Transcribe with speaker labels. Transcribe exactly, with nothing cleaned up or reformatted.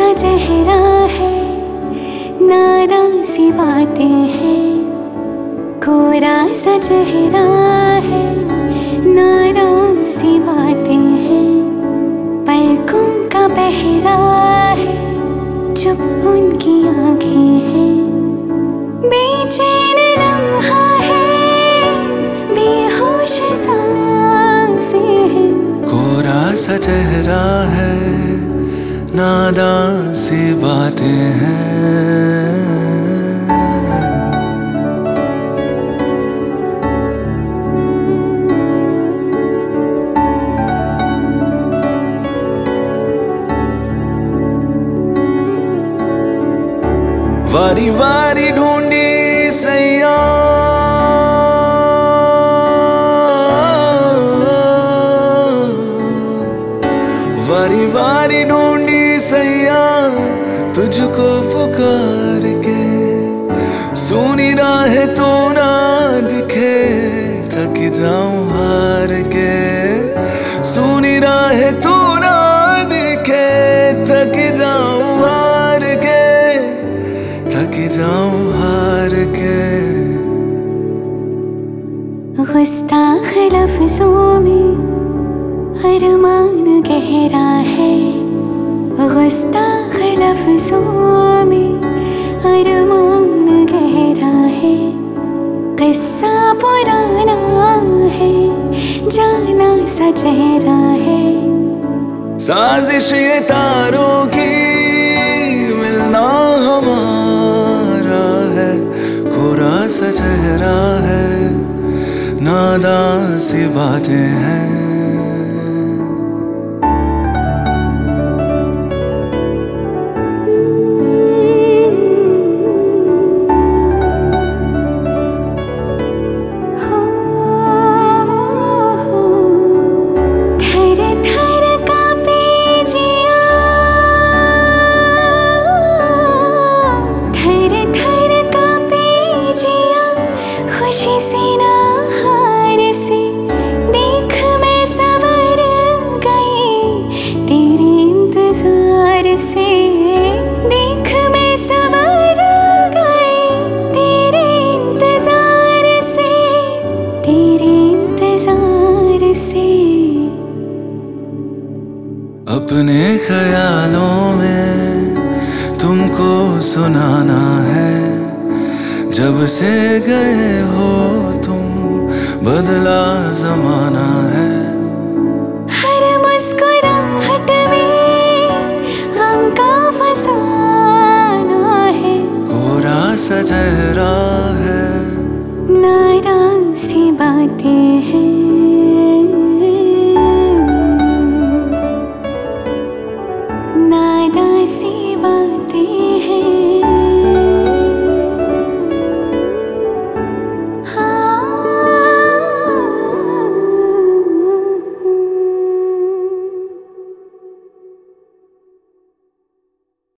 Speaker 1: सा चेहरा है, नादान सी बातें हैं। कोरा सा चेहरा है, नादान सी बातें हैं। पलकों का पहरा है, चुप उनकी आंखें हैं। बेचैन लम्हा है, बेहोश सांसें हैं।
Speaker 2: कोरा सा चेहरा है, नादान सी बातें हैं। वारी वारी ढूंढी सैया, वारी वारी ढूंढी सैया, तुझको पुकार के। सुनी राहें तो ना दिखे, थक जाऊं हार के। सुनी राहें तो ना दिखे, थक जाऊं हार के, थक जाऊं हार के।
Speaker 1: गुस्ताख लफ्जों में अरमान गहरा है। गुस्ताख लफ्जों में अरमान गहरा है। किस्सा पुराना है, जाना सा चेहरा है।
Speaker 2: साजिश ये तारों की, मिलना हमारा है। कोरा सा चेहरा है, नादान सी बातें हैं।
Speaker 1: खुशी से ना हार से देख मैं सवर गई, तेरे इंतजार से देख मैं सवर गई। तेरे इंतजार से, तेरे इंतजार से।
Speaker 2: अपने ख्यालों में तुमको सुनाना है। जब से गए हो तुम, बदला जमाना है।
Speaker 1: हर मुस्कुराहट में गम का फसाना है।
Speaker 2: कोरा सा चेहरा है,
Speaker 1: नादान सी बातें हैं।